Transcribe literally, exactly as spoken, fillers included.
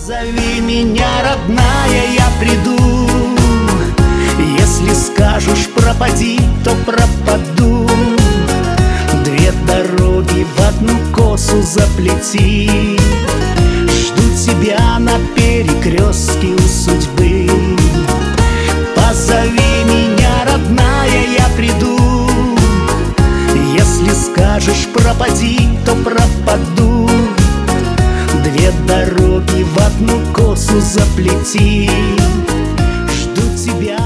Позови меня, родная, я приду. Если скажешь пропади, то пропаду. Две дороги в одну косу заплети. Жду тебя на перекрестке у судьбы. Позови меня, родная, я приду. Если скажешь пропади, то пропаду. Две дороги в одну косу заплети. Жду тебя